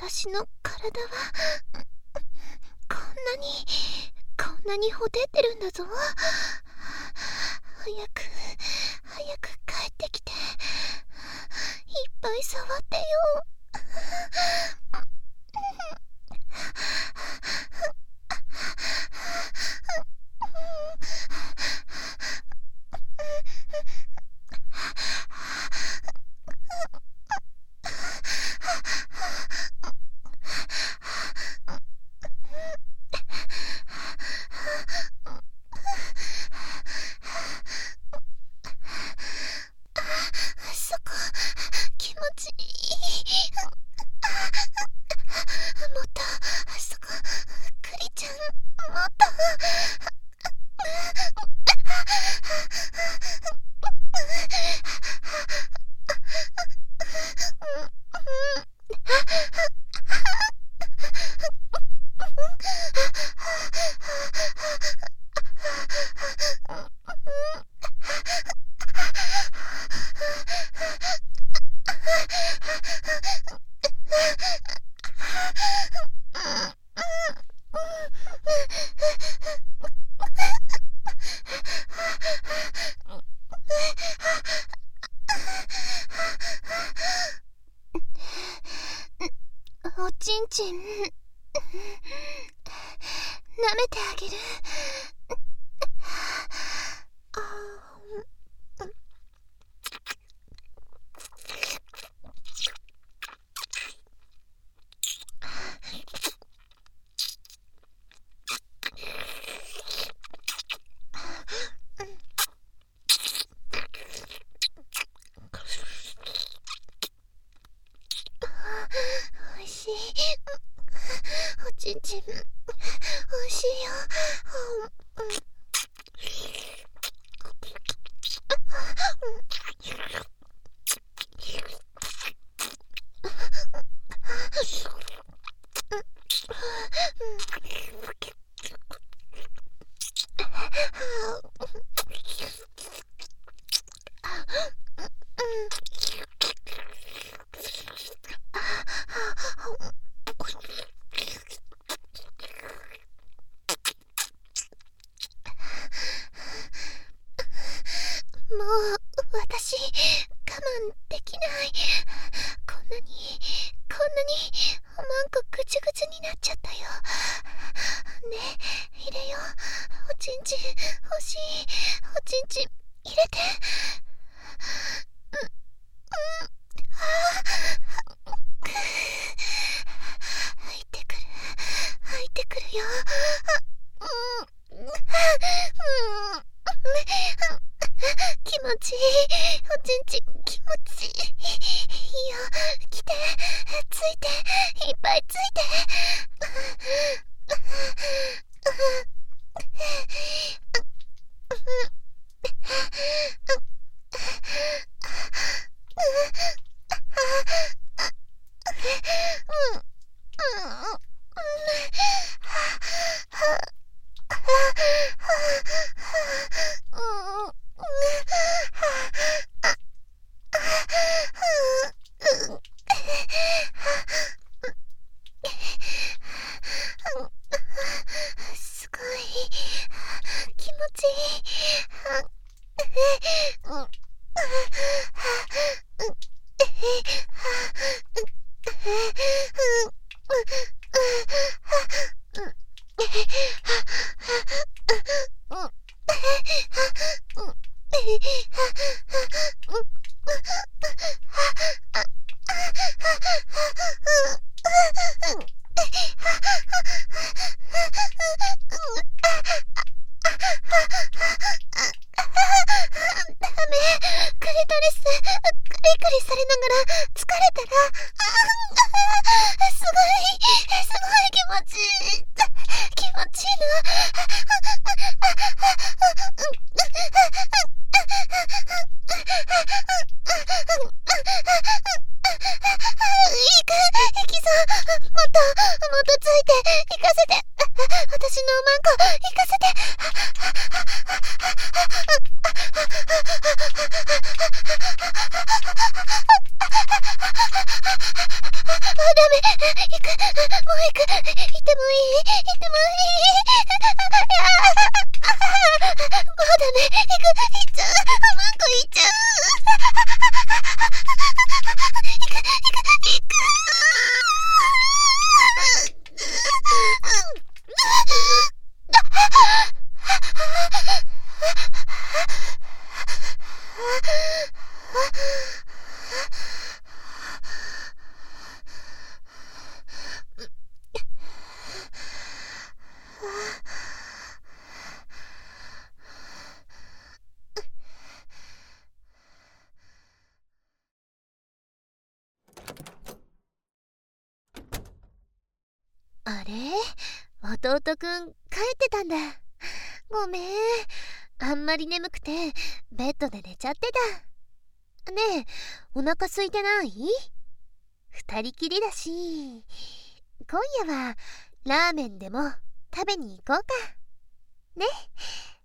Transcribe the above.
私の体はこんなにほてってるんだぞ。早く帰ってきて、いっぱい触ってよ。そこ気持ちいい。もっとそこクリちゃん、もっと。おちんちん舐めてあげる。おいしい。おちんちんおいしいよ。もう私我慢できない。こんなにおまんこぐちゅぐちゅになっちゃったよ。ねえ入れよう。おちんちん欲しい。おちんちん入れて。入ってくるよ。気持ちいい。おちんちん気持ちいい。いいよ。来て、ついて、いっぱいついて。すごい気持ちいい。クリトリスクリクリされながら疲れたらすごい気持ちいい。気持ちいいな。いきそう。もっとついて行かせて。私のおまんこ行かせて。 行く、もう行く、行ってもいい、行ってもいい。もうダメ、行っちゃう、マンコ行っちゃう。行く。あれ？弟くん帰ってたんだ。ごめん。あんまり眠くてベッドで寝ちゃってた。ねえ、お腹空いてない？二人きりだし、今夜はラーメンでも食べに行こうか。ね。